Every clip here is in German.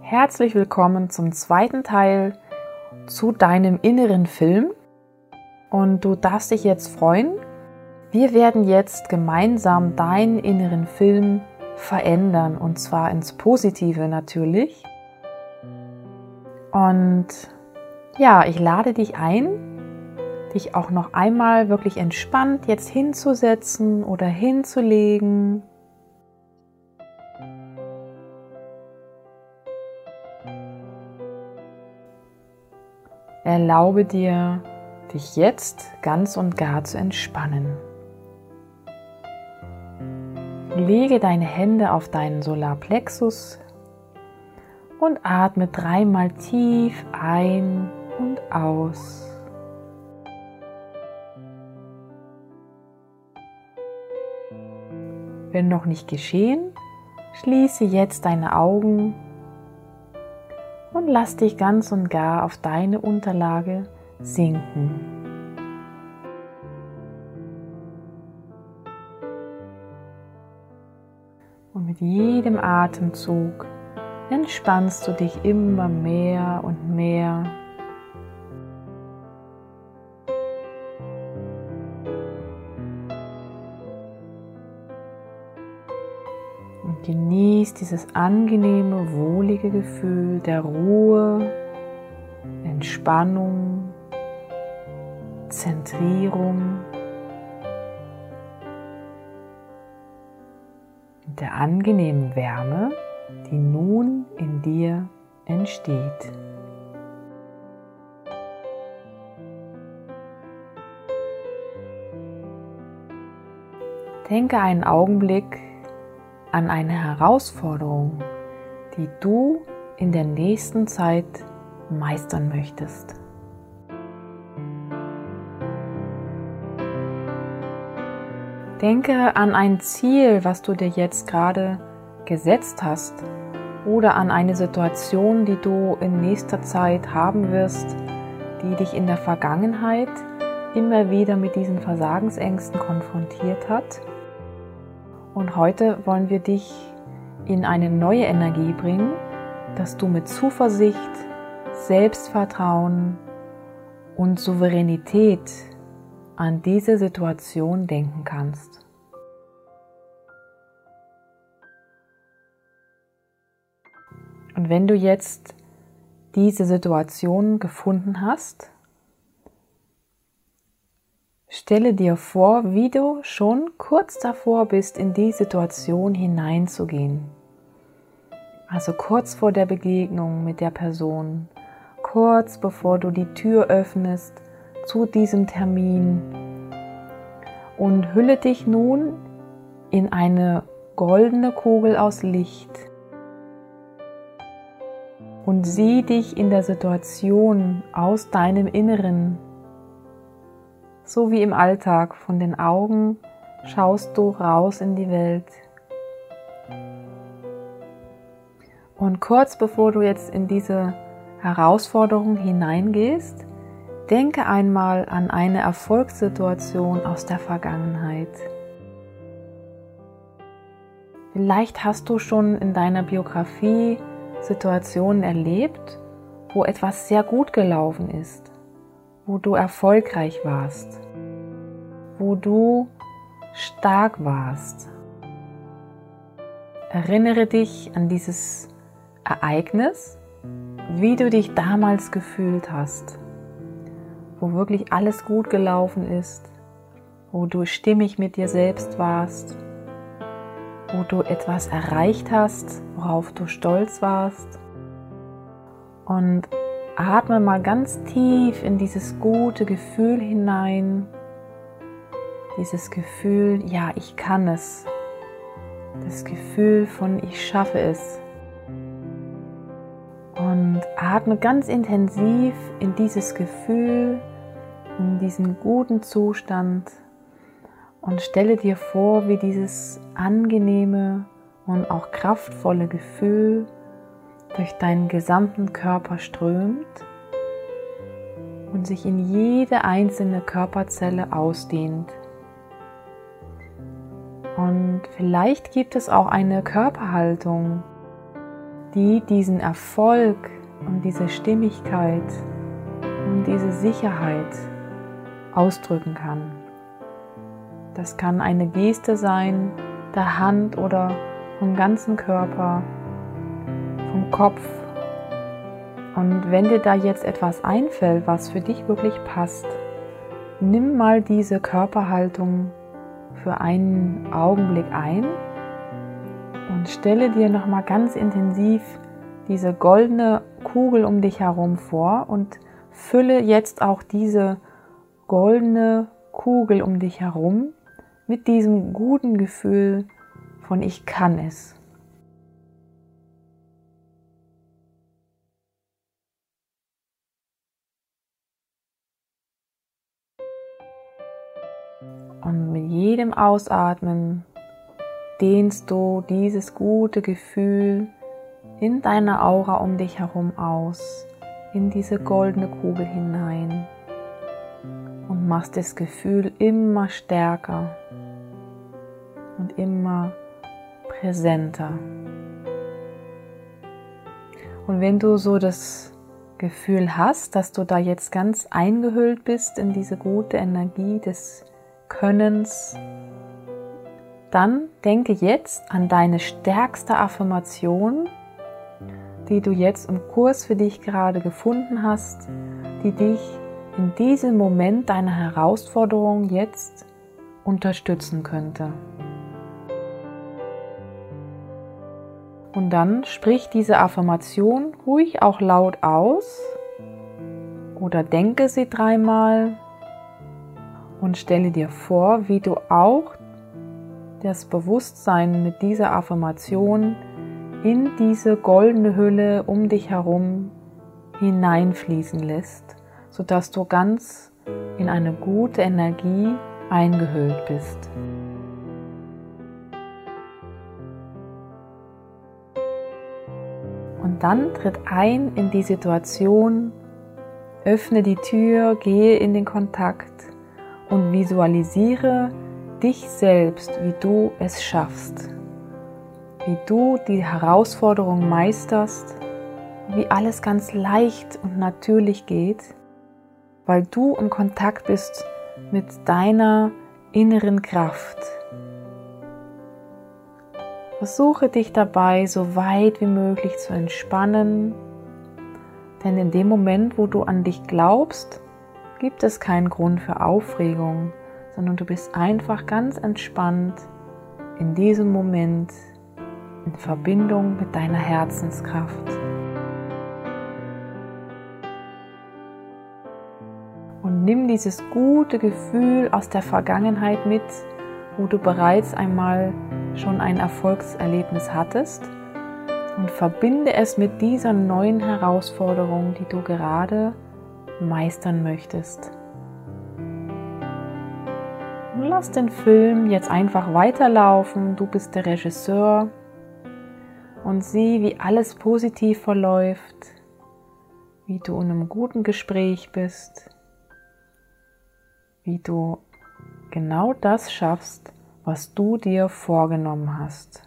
Herzlich willkommen zum zweiten Teil zu deinem inneren Film und du darfst dich jetzt freuen. Wir werden jetzt gemeinsam deinen inneren Film verändern und zwar ins Positive natürlich. Und ja, ich lade dich ein, dich auch noch einmal wirklich entspannt jetzt hinzusetzen oder hinzulegen. Erlaube dir, dich jetzt ganz und gar zu entspannen. Lege deine Hände auf deinen Solarplexus und atme dreimal tief ein und aus. Wenn noch nicht geschehen, schließe jetzt deine Augen und lass dich ganz und gar auf deine Unterlage sinken. Und mit jedem Atemzug entspannst du dich immer mehr und mehr. Und genieß dieses angenehme, wohlige Gefühl der Ruhe, Entspannung, Zentrierung und der angenehmen Wärme, die nun in dir entsteht. Denke einen Augenblick an eine Herausforderung, die du in der nächsten Zeit meistern möchtest. Denke an ein Ziel, was du dir jetzt gerade gesetzt hast, oder an eine Situation, die du in nächster Zeit haben wirst, die dich in der Vergangenheit immer wieder mit diesen Versagensängsten konfrontiert hat. Und heute wollen wir dich in eine neue Energie bringen, dass du mit Zuversicht, Selbstvertrauen und Souveränität an diese Situation denken kannst. Und wenn du jetzt diese Situation gefunden hast, stelle dir vor, wie du schon kurz davor bist, in die Situation hineinzugehen. Also kurz vor der Begegnung mit der Person, kurz bevor du die Tür öffnest zu diesem Termin, und hülle dich nun in eine goldene Kugel aus Licht und sieh dich in der Situation aus deinem Inneren. So wie im Alltag, von den Augen schaust du raus in die Welt. Und kurz bevor du jetzt in diese Herausforderung hineingehst, denke einmal an eine Erfolgssituation aus der Vergangenheit. Vielleicht hast du schon in deiner Biografie Situationen erlebt, wo etwas sehr gut gelaufen ist, wo du erfolgreich warst, wo du stark warst. Erinnere dich an dieses Ereignis, wie du dich damals gefühlt hast, wo wirklich alles gut gelaufen ist, wo du stimmig mit dir selbst warst, wo du etwas erreicht hast, worauf du stolz warst. Und atme mal ganz tief in dieses gute Gefühl hinein, dieses Gefühl, ja, ich kann es, das Gefühl von ich schaffe es. Und atme ganz intensiv in dieses Gefühl, in diesen guten Zustand und stelle dir vor, wie dieses angenehme und auch kraftvolle Gefühl durch deinen gesamten Körper strömt und sich in jede einzelne Körperzelle ausdehnt. Und vielleicht gibt es auch eine Körperhaltung, die diesen Erfolg und diese Stimmigkeit und diese Sicherheit ausdrücken kann. Das kann eine Geste sein, der Hand oder vom ganzen Körper, vom Kopf. Und wenn dir da jetzt etwas einfällt, was für dich wirklich passt, nimm mal diese Körperhaltung für einen Augenblick ein und stelle dir nochmal ganz intensiv diese goldene Kugel um dich herum vor und fülle jetzt auch diese goldene Kugel um dich herum mit diesem guten Gefühl von ich kann es. Und mit jedem Ausatmen dehnst du dieses gute Gefühl in deiner Aura um dich herum aus, in diese goldene Kugel hinein und machst das Gefühl immer stärker und immer präsenter. Und wenn du so das Gefühl hast, dass du da jetzt ganz eingehüllt bist in diese gute Energie des Könnens, dann denke jetzt an deine stärkste Affirmation, die du jetzt im Kurs für dich gerade gefunden hast, die dich in diesem Moment deiner Herausforderung jetzt unterstützen könnte. Und dann sprich diese Affirmation ruhig auch laut aus oder denke sie 3-mal und stelle dir vor, wie du auch das Bewusstsein mit dieser Affirmation in diese goldene Hülle um dich herum hineinfließen lässt, sodass du ganz in eine gute Energie eingehüllt bist. Und dann tritt ein in die Situation, öffne die Tür, gehe in den Kontakt und visualisiere dich selbst, wie du es schaffst, wie du die Herausforderung meisterst, wie alles ganz leicht und natürlich geht, weil du im Kontakt bist mit deiner inneren Kraft. Versuche dich dabei so weit wie möglich zu entspannen, denn in dem Moment, wo du an dich glaubst, gibt es keinen Grund für Aufregung, sondern du bist einfach ganz entspannt in diesem Moment in Verbindung mit deiner Herzenskraft. Und nimm dieses gute Gefühl aus der Vergangenheit mit, wo du bereits einmal schon ein Erfolgserlebnis hattest, und verbinde es mit dieser neuen Herausforderung, die du gerade meistern möchtest. Und lass den Film jetzt einfach weiterlaufen, du bist der Regisseur, und sieh, wie alles positiv verläuft, wie du in einem guten Gespräch bist, wie du genau das schaffst, was du dir vorgenommen hast.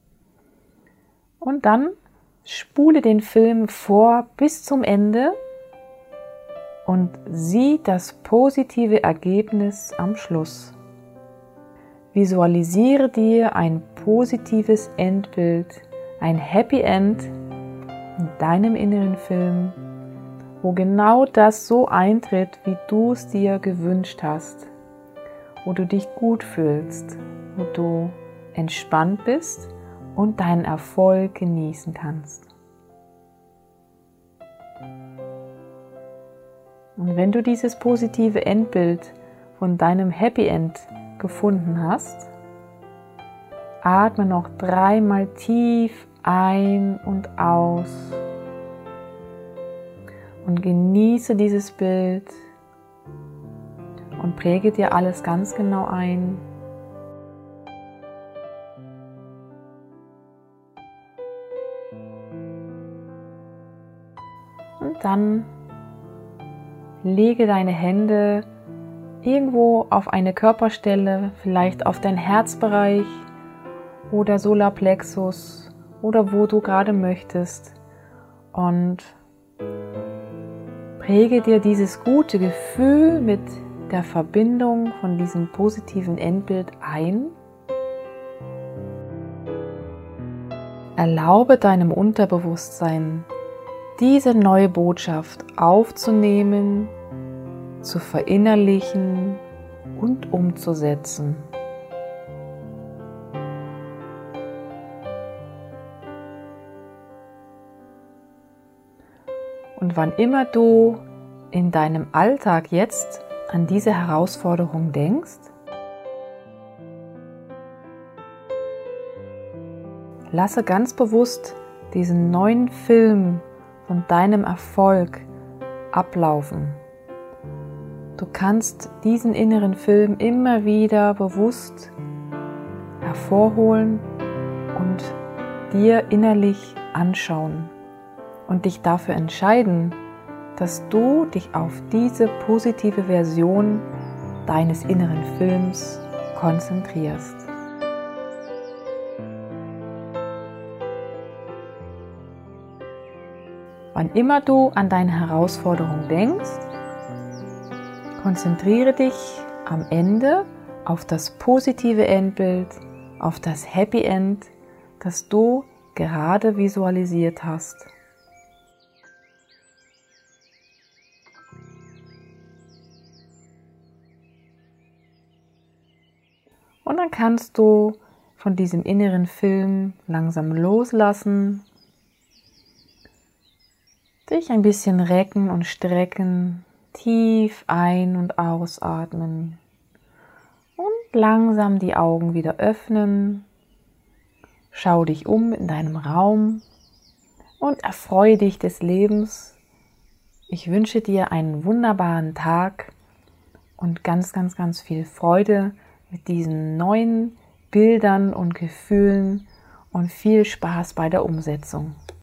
Und dann spule den Film vor bis zum Ende und sieh das positive Ergebnis am Schluss. Visualisiere dir ein positives Endbild, ein Happy End in deinem inneren Film, wo genau das so eintritt, wie du es dir gewünscht hast, wo du dich gut fühlst, wo du entspannt bist und deinen Erfolg genießen kannst. Und wenn du dieses positive Endbild von deinem Happy End gefunden hast, atme noch 3-mal tief ein und aus und genieße dieses Bild und präge dir alles ganz genau ein. Und dann lege deine Hände irgendwo auf eine Körperstelle, vielleicht auf deinen Herzbereich oder Solarplexus oder wo du gerade möchtest und präge dir dieses gute Gefühl mit der Verbindung von diesem positiven Endbild ein. Erlaube deinem Unterbewusstsein, diese neue Botschaft aufzunehmen, zu verinnerlichen und umzusetzen. Und wann immer du in deinem Alltag jetzt an diese Herausforderung denkst, lasse ganz bewusst diesen neuen Film von deinem Erfolg ablaufen. Du kannst diesen inneren Film immer wieder bewusst hervorholen und dir innerlich anschauen und dich dafür entscheiden, dass du dich auf diese positive Version deines inneren Films konzentrierst. Wann immer du an deine Herausforderung denkst, konzentriere dich am Ende auf das positive Endbild, auf das Happy End, das du gerade visualisiert hast. Und dann kannst du von diesem inneren Film langsam loslassen, dich ein bisschen recken und strecken, tief ein- und ausatmen und langsam die Augen wieder öffnen. Schau dich um in deinem Raum und erfreue dich des Lebens. Ich wünsche dir einen wunderbaren Tag und ganz, ganz, ganz viel Freude mit diesen neuen Bildern und Gefühlen und viel Spaß bei der Umsetzung.